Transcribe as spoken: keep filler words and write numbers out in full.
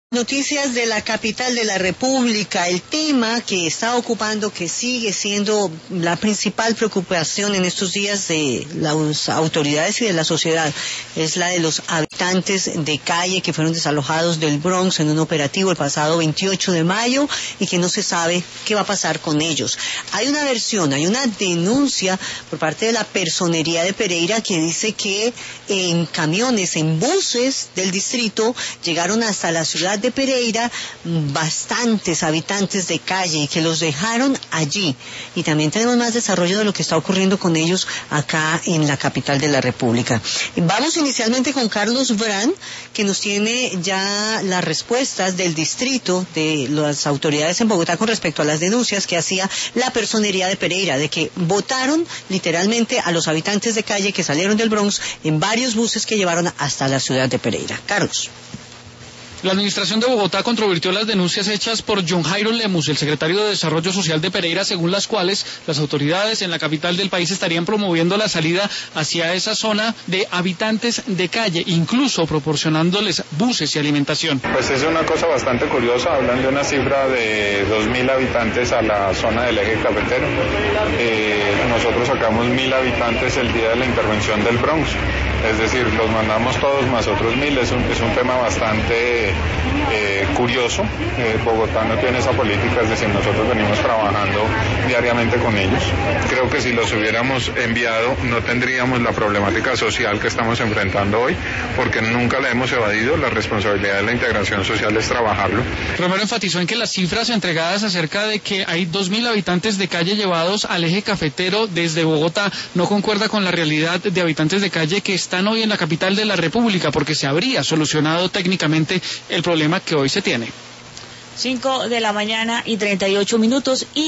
Noticias de la capital de la República. El tema que está ocupando, que sigue siendo la principal preocupación en estos días de las autoridades y de la sociedad, es la de los habitantes de calle que fueron desalojados del Bronx en un operativo el pasado veintiocho de mayo y que no se sabe qué va a pasar con ellos. Hay una versión, hay una denuncia por parte de la Personería de Pereira que dice que en camiones, en buses del distrito, llegaron hasta la ciudad de Pereira bastantes habitantes de calle y que los dejaron allí. Y también tenemos más desarrollo de lo que está ocurriendo con ellos acá en la capital de la República. Vamos inicialmente con Carlos Brand, que nos tiene ya las respuestas del distrito de las autoridades en Bogotá con respecto a las denuncias que hacía la Personería de Pereira, de que votaron literalmente a los habitantes de calle que salieron del Bronx en varios buses que llevaron hasta la ciudad de Pereira. Carlos. La Administración de Bogotá controvirtió las denuncias hechas por John Jairo Lemus, el secretario de Desarrollo Social de Pereira, según las cuales las autoridades en la capital del país estarían promoviendo la salida hacia esa zona de habitantes de calle, incluso proporcionándoles buses y alimentación. Pues es una cosa bastante curiosa, hablan de una cifra de dos mil habitantes a la zona del eje cafetero. Eh, nosotros sacamos mil habitantes el día de la intervención del Bronx. Es decir, los mandamos todos más otros mil, es un, es un tema bastante eh, curioso. Eh, Bogotá no tiene esa política, es decir, nosotros venimos trabajando diariamente con ellos. Creo que si los hubiéramos enviado no tendríamos la problemática social que estamos enfrentando hoy, porque nunca la hemos evadido. La responsabilidad de la integración social es trabajarlo. Romero enfatizó en que las cifras entregadas acerca de que hay dos mil habitantes de calle llevados al eje cafetero desde Bogotá no concuerda con la realidad de habitantes de calle que están hoy en la capital de la República, porque se habría solucionado técnicamente el problema que hoy se tiene. Cinco de la mañana y treinta y ocho minutos y